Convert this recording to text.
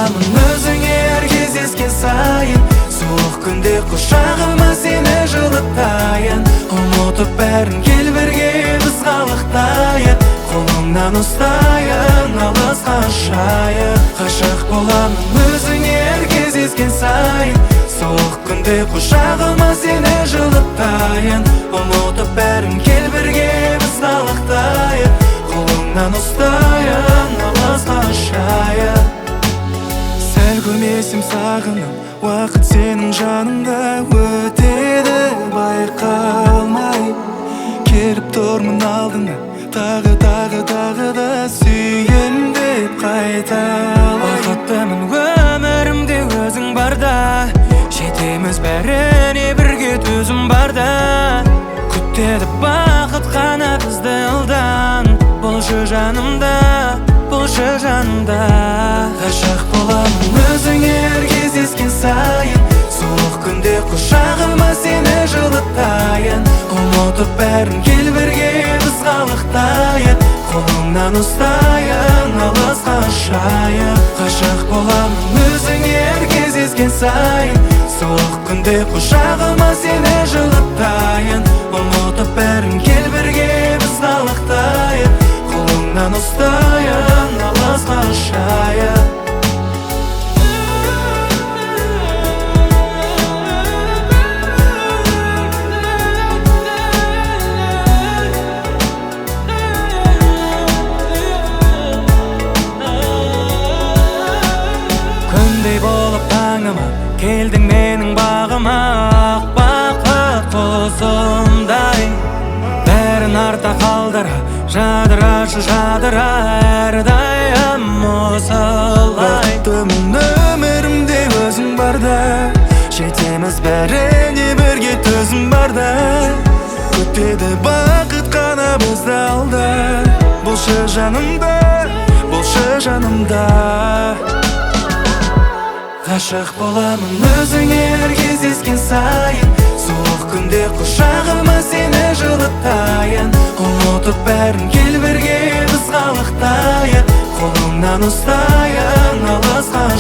боламын өзіңе әр кездескен сайын. Суық күнде құшағыма сені жылытайын. Ұмытып бәрін кел бірге біз қалықтайық. Қолыңнан ұстайын, алысқа ұшайық. Ғашық боламын өзіңе әр кездескен сайын. Суық күнде құшағыма сені жылытайын. Ұмытып бәрін кел бірге біз қалықтайық. Қолыңнан ұстайын, алысқа ұшайық. Сәл көрмесем сағынып, уақыт сенің жаныңда өтеді байқалмай. Келіп тұрмын алдыңа, тағы да сүйем деп қайталай. Бақыттымын өмірімде өзің барда, жетеміз бәріне бірге төзім барда. Күтеді бақыт қана бізді алдан, болшы жанымда, болшы жанымда. Ғашық боламын өзіңе әр кездескен сайын. Суық күнде құшағыма сені жылытайын. Ұмытып бәрін кел бірге біз қалықтайық. Қолыңнан ұстайын, алысқа ұшайық. Ғашық боламын өзіңе әр кездескен сайын. Суық күнде құшағыма сені жылытайын. Ұмытып бәрін кел бірге біз қалықтайық. Қолыңнан ұстайын, алысқа ұшайық. Күндей болып таңыма келдің менің бағыма, ақ бақыт құсымдай. Бәрін арта қалдыра, жадырашы жадыра, әрдайым осылай. Бақыттымын өмірімде өзің барда, жетеміз бәріне бірге төзім барда. Күтеді бақыт қана бізді алда, болшы жанымда, болшы жанымда. Ғашық боламын өзіңе әр кездескен сайын. Суық күнде құшағыма сені жылытайын. Ұмытып бәрін кел бірге біз қалықтайық. Қолыңнан ұстайын, алысқа